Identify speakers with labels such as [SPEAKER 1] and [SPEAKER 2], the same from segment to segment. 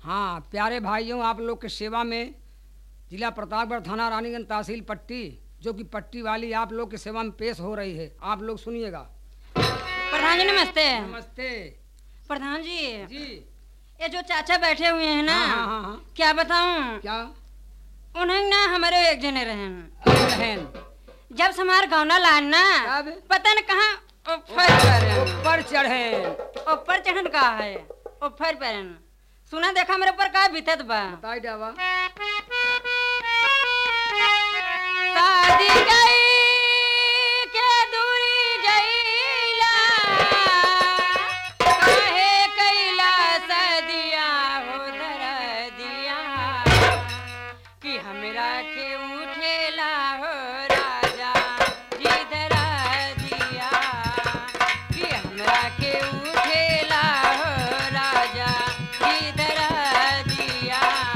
[SPEAKER 1] हाँ प्यारे भाइयों, आप लोग की सेवा में जिला प्रतापगढ़, थाना रानीगंज, तहसील पट्टी, जो कि पट्टी वाली आप लोग की सेवा में पेश हो रही है। आप लोग सुनिएगा।
[SPEAKER 2] प्रधान जी नमस्ते।
[SPEAKER 1] नमस्ते
[SPEAKER 2] प्रधान जी
[SPEAKER 1] जी।
[SPEAKER 2] ये जो चाचा बैठे हुए हैं ना,
[SPEAKER 1] हाँ, हाँ, हाँ।
[SPEAKER 2] क्या बताऊं,
[SPEAKER 1] क्या
[SPEAKER 2] उन्हें ना हमारे एक जने रहन
[SPEAKER 1] बहन
[SPEAKER 2] जब से हमारे गौना लान ना,
[SPEAKER 1] कब?
[SPEAKER 2] पता न कहाँ
[SPEAKER 1] ऊपर चढ़े।
[SPEAKER 2] ऊपर चढ़न का है, ऊपर पैरन सुना देखा मेरे ऊपर का बीतत बा।
[SPEAKER 1] बताई डावा।
[SPEAKER 2] शादी गई के दूरी गईला, काहे कैला सदिया हो धर दिया, कि हमरा के उठेला हो राजा जी धर दिया, कि हमरा के उठेला हो राजा जी धर दिया।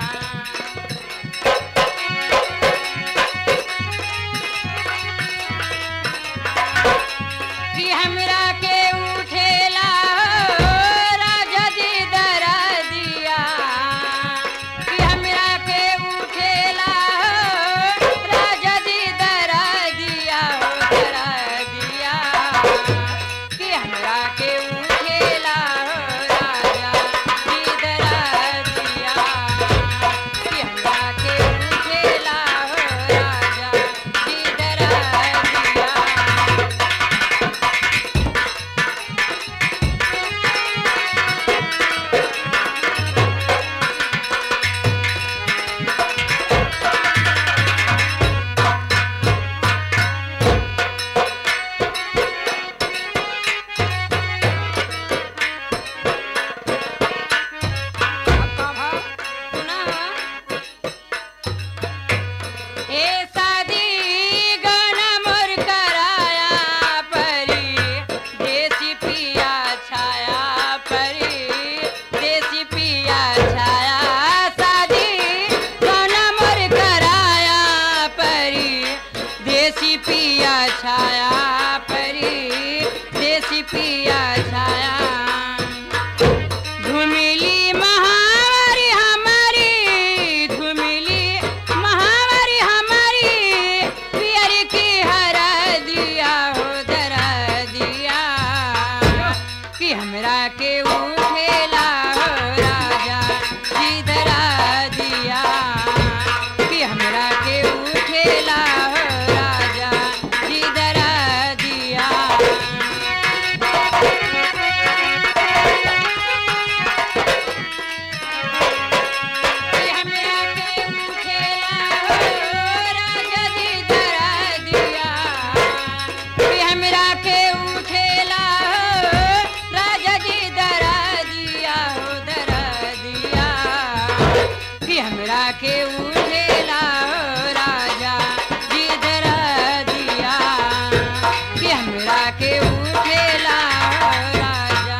[SPEAKER 2] कि हमरा के उठेला हो राजा जी धरा दिया, कि हमरा के उठेला हो राजा जी धरा दिया, हो धरा दिया, कि हमरा के उठेला हो राजा जी धरा दिया, कि हमरा के उठेला हो राजा जी धरा दिया। सुना ए शादी गाना मोर कराया परी, देसी पिया छाया परी, देसी पिया छाया, शादी गाना मोर कराया परी, देसी पिया छाया परी, देसी पिया छाया। धुमिली महावारी हमारी, धुमिली महावारी हमारी, पियर की हरा दिया हो धरा दिया, कि हमरा के उठेला हो राजा जी धरा दिया, कि हमरा के उठेला हो राजा जी धरा दिया। कि हमरा के उठेला हो राजा जी धरा दिया, कि हमरा के उठेला हो राजा जी धरा दिया, हो धरा दिया, कि हमरा के उठेला हो राजा जी धरा दिया, कि हमरा के उठेला हो राजा।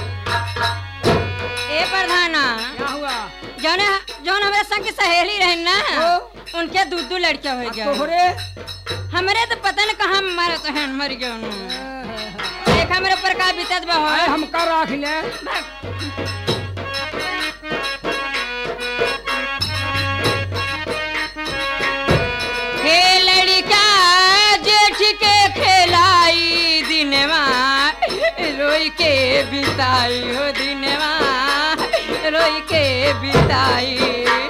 [SPEAKER 2] ए प्रधाना,
[SPEAKER 1] क्या हुआ?
[SPEAKER 2] जौन हमारे संग की सहेली रहे ना, उनके दू लड़कियां हो गए।
[SPEAKER 1] तोहरे
[SPEAKER 2] हमरे तो पता न कहाँ मारे तो हैं मर गए उन्होंने। देखा मेरे ऊपर का बीतत बा हो।
[SPEAKER 1] हम कर राख ले।
[SPEAKER 2] हे लड़का जेठ के खेलाई दिनवा, रोई के बिताई हो दिनवा, रोई के बिताई।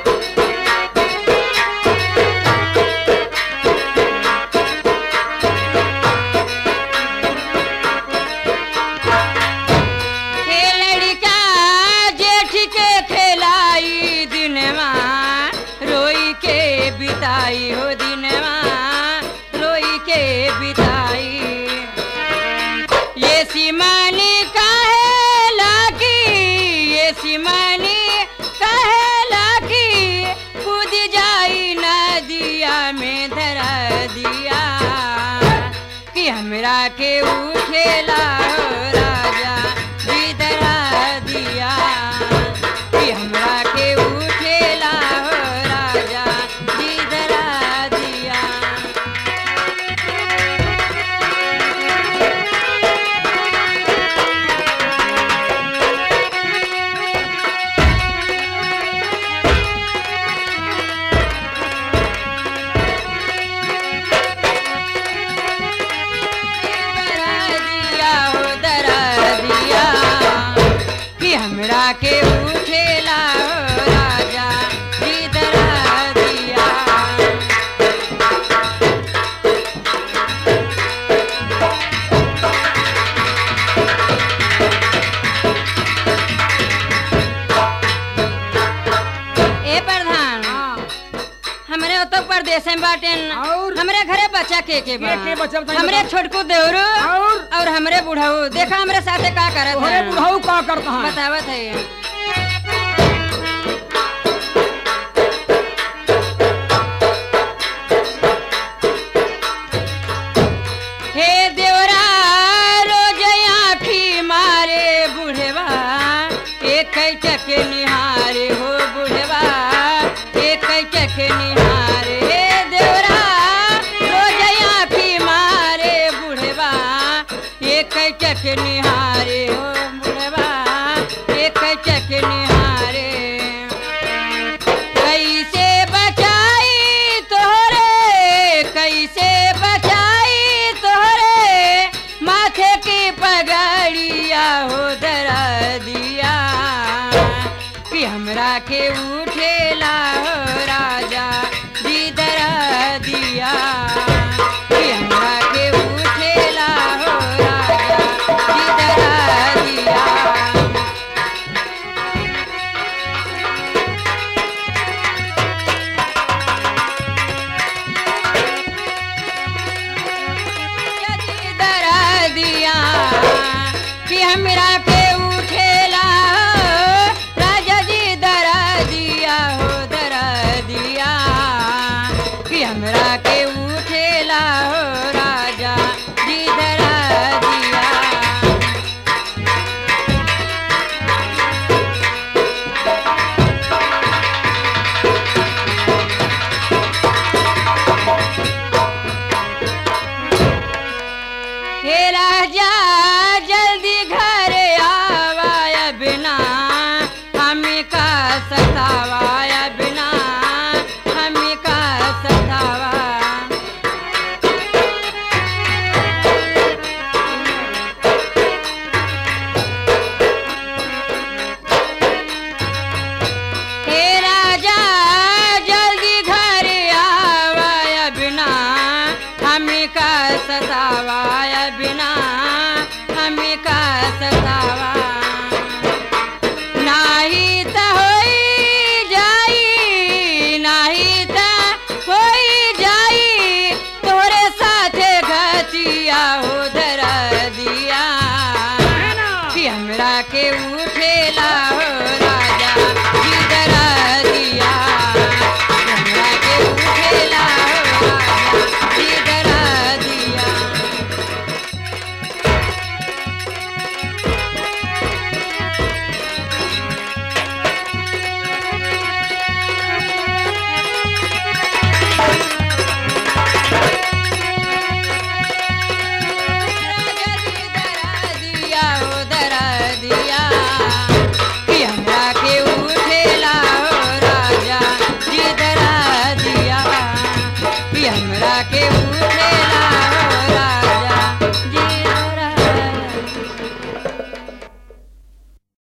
[SPEAKER 2] हे लड़का जेठ के खेलाई दिनवा, रोई के बिताई हो दिनवा, रोई के बिताई। ये सिमानी काहे लागी, ये सिमानी काहे लागी, विदेश में बाटेन
[SPEAKER 1] और?
[SPEAKER 2] हमरे घरे बच्चा के बा
[SPEAKER 1] के बच्चा बताई
[SPEAKER 2] हमरे
[SPEAKER 1] बताओ।
[SPEAKER 2] छोटकू देवरू और हमरे बुढ़ऊ देखा हमरे साथे का करत
[SPEAKER 1] तोहरे
[SPEAKER 2] है
[SPEAKER 1] बुढ़ऊ का करता है
[SPEAKER 2] बतावत है हे देवरा रोज आँखी मारे बुढ़वा एक टके निहारे हो बुढ़वा एक टके निहारे हे देवरा रोज आँखी मारे बुढ़वा एक टके निहारे हो बुढ़वा एक टके निहारे कैसे बचाई तोहरे कैसे बचाई तोहरे माथे की पगड़िया हो दरा दिया कि हमरा के उठेला हो राजा जी दरा दिया कि हमरा के उठेला हो राजा जी दरा दिया दरा दिया कि हमरा के उठेला हो राजा जी दरा दिया हो दरा दिया कि हमरा के उठेला हो राजा जी दरा दिया हे राजा जल्दी घर आवाया बिना हमें का सतावाया बिना हमें का सतावा हे राजा जल्दी घर आवाया बिना हमें का सतावाया बिना हमें का सतावा नाही त होई जाई नाही त होई जाई तोरे साथे घटिया हो दरा दिया कि हमरा के उठेला हो राजा